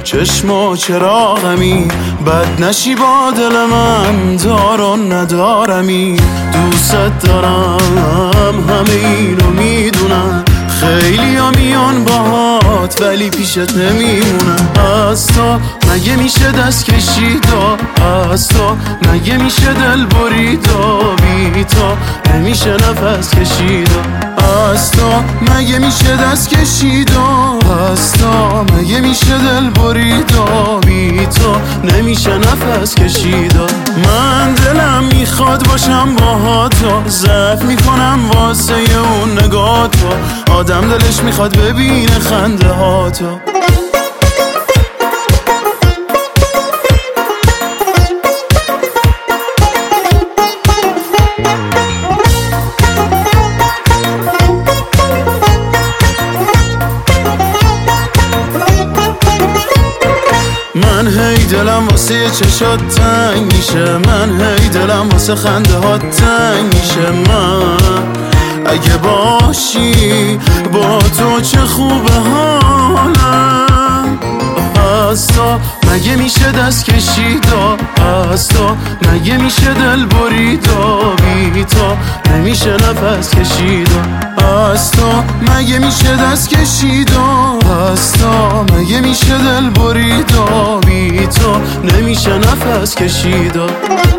چشم و چراغمی، بد نشی با دل من، دار و ندارمی. دوست دارم همه اینو میدونم، خیلی ها میان باهات ولی پیشت نمیمونم. از تو مگه میشه دست کشید و از تو مگه میشه دل برید و بی تو نمیشه نفس کشید و از تو مگه میشه دست کشید و از تو مگه میشه دل برید و بی تو نمیشه نفس کشید و من دلم میخواد باشم باهات و ضعف میکنم واسه اون نگاه تو، آدم دلش میخواد ببینه خنده هاتو. من هی دلم واسه چشات تنگ میشه، من هی دلم واسه خنده ها تنگ میشه. من اگه باشی با تو چه خوبه حالم. از تو مگه میشه دست کشید و از تو مگه میشه دل برید و بی تو نمیشه نفس کشید و از تو مگه میشه دست کشید و از تو مگه میشه دل برید و بی تو نمیشه نفس کشید و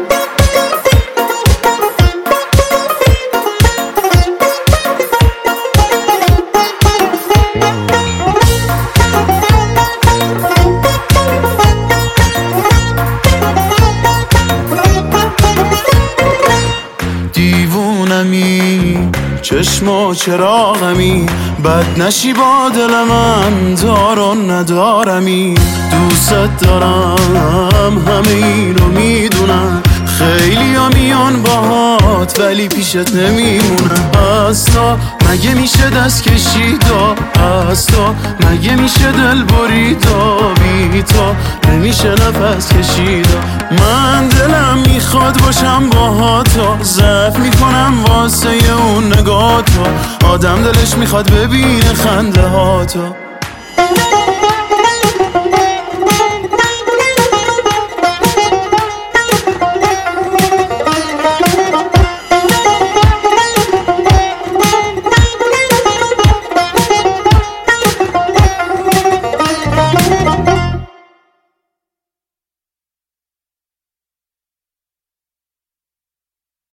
دیوونمی، چشم و چراغمی، بد نشی با دل من، دار و ندارمی. دوست دارم همه اینو میدونم، خیلی ها میان باهات ولی پیشت نمیمونم. از تو مگه میشه دست کشید و از تو مگه میشه دل برید و بی تو نمیشه نفس کشید و من دلم میخواد باشم باهات و ضعف میکنم واسه اون نگاه تو، آدم دلش میخواد ببینه خنده هاتو.